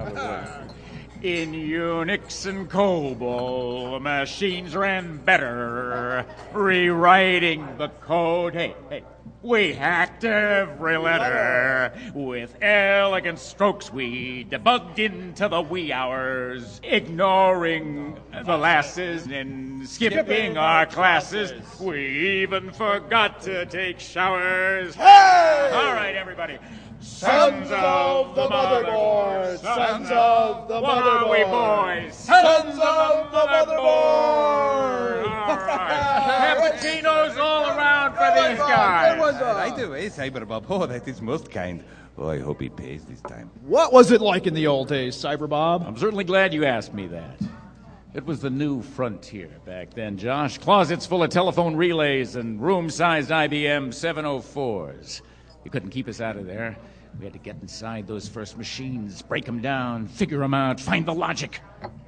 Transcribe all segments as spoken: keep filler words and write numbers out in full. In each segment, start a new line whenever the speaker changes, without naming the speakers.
In Unix and COBOL, the machines ran better, rewriting the code. Hey, hey, we hacked every letter. With elegant strokes, we debugged into the wee hours, ignoring the lasses and skipping our classes. We even forgot to take showers.
Hey!
All right, everybody.
Sons of the motherboard! Sons of the
What are we,
motherboard!
boys?
Sons of the motherboard!
All right. Cappuccinos all around for these guys.
Right away, Cyberbob. Oh, that is most kind. Oh, I hope he pays this time.
What was it like in the old days, Cyberbob?
I'm certainly glad you asked me that. It was the new frontier back then, Josh. Closets full of telephone relays and room-sized I B M seven oh fours. You couldn't keep us out of there. We had to get inside those first machines, break them down, figure them out, find the logic.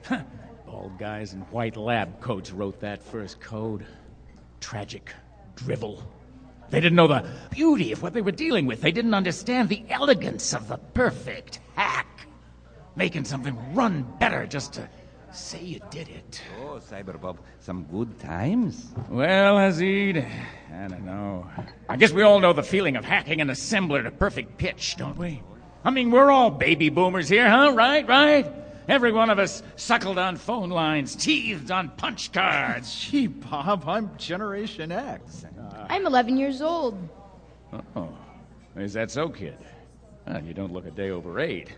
Bald guys in white lab coats wrote that first code. Tragic drivel. They didn't know the beauty of what they were dealing with. They didn't understand the elegance of the perfect hack. Making something run better just to say you did it.
Oh, Cyberbob, some good times?
Well, Azid, I don't know. I guess we all know the feeling of hacking an assembler to perfect pitch, don't we? I mean, we're all baby boomers here, huh? Right, right? Every one of us suckled on phone lines, teethed on punch cards.
Gee, Bob, I'm Generation X.
Uh, I'm eleven years old.
Oh, is that so, kid? Well, you don't look a day over eight.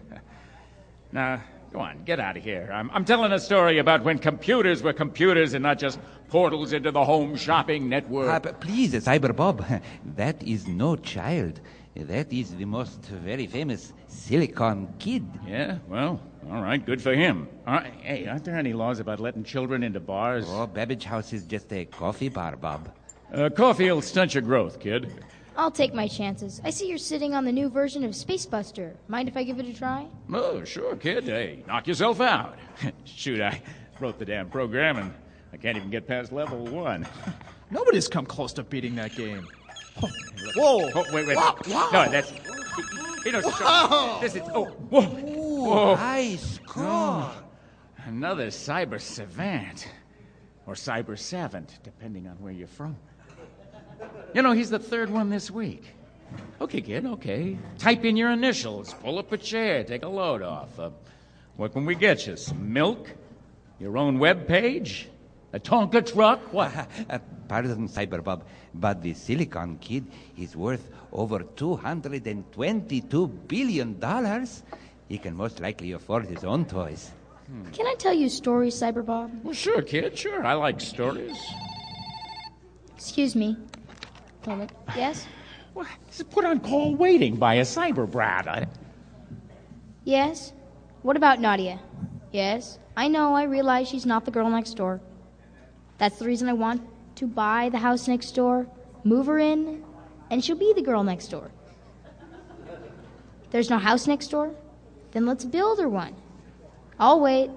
Now, go on, get out of here. I'm, I'm telling a story about when computers were computers and not just portals into the home shopping network.
Uh, but please, Cyberbob, that is no child. That is the most very famous Silicon Kid.
Yeah, well, all right, good for him. Uh, hey, aren't there any laws about letting children into bars?
Oh, Babbage House is just a coffee bar, Bob.
Uh, coffee will stunt your growth, kid.
I'll take my chances. I see you're sitting on the new version of Space Buster. Mind if I give it a try?
Oh, sure, kid. Hey, knock yourself out. Shoot, I wrote the damn program and I can't even get past level one.
Nobody's come close to beating that game. Oh, whoa!
Oh, wait, wait.
Wow, wow.
No, that's... He knows...
Wow.
This is... Oh, whoa. Whoa.
High score.
Oh, another cyber savant. Or cyber savant, depending on where you're from. You know, he's the third one this week. Okay, kid, okay. Type in your initials, pull up a chair, take a load off. Uh, what can we get you? Some milk? Your own web page? A Tonka truck? What?
Uh, pardon, Cyberbob, but the Silicon Kid is worth over two hundred twenty-two billion dollars. He can most likely afford his own toys.
Hmm. Can I tell you stories, Cyberbob?
Well, sure, kid, sure. I like stories.
Excuse me. Moment. Yes?
What? This is put on call waiting by a cyber brat. I...
Yes? What about Nadia? Yes? I know, I realize she's not the girl next door. That's the reason I want to buy the house next door, move her in, and she'll be the girl next door. There's no house next door? Then let's build her one. I'll wait.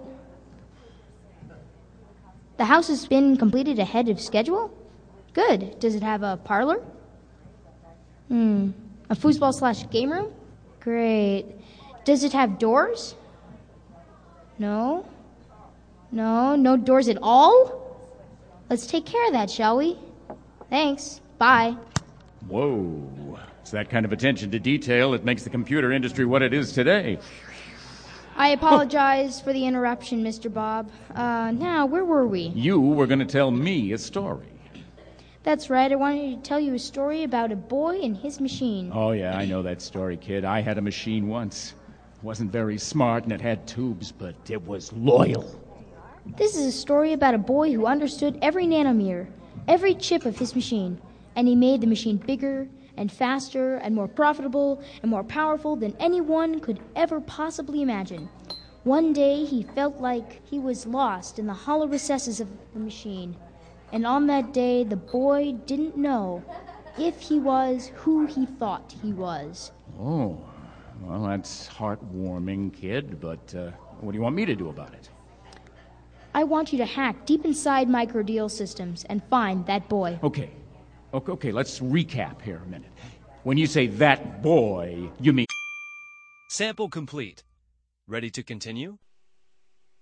The house has been completed ahead of schedule? Good. Does it have a parlor? Hmm. A foosball slash game room? Great. Does it have doors? No. No, no doors at all? Let's take care of that, shall we? Thanks. Bye.
Whoa. It's that kind of attention to detail that makes the computer industry what it is today.
I apologize for the interruption, Mister Bob. Uh, now, where were we?
You were going to tell me a story.
That's right. I wanted to tell you a story about a boy and his machine.
Oh, yeah, I know that story, kid. I had a machine once. It wasn't very smart and it had tubes, but it was loyal.
This is a story about a boy who understood every nanometer, every chip of his machine, and he made the machine bigger and faster and more profitable and more powerful than anyone could ever possibly imagine. One day he felt like he was lost in the hollow recesses of the machine. And on that day, the boy didn't know if he was who he thought he was.
Oh, well, that's heartwarming, kid, but uh, what do you want me to do about it?
I want you to hack deep inside Microdeal Systems and find that boy.
Okay. Okay, okay, let's recap here a minute. When you say that boy, you mean...
Sample complete. Ready to continue?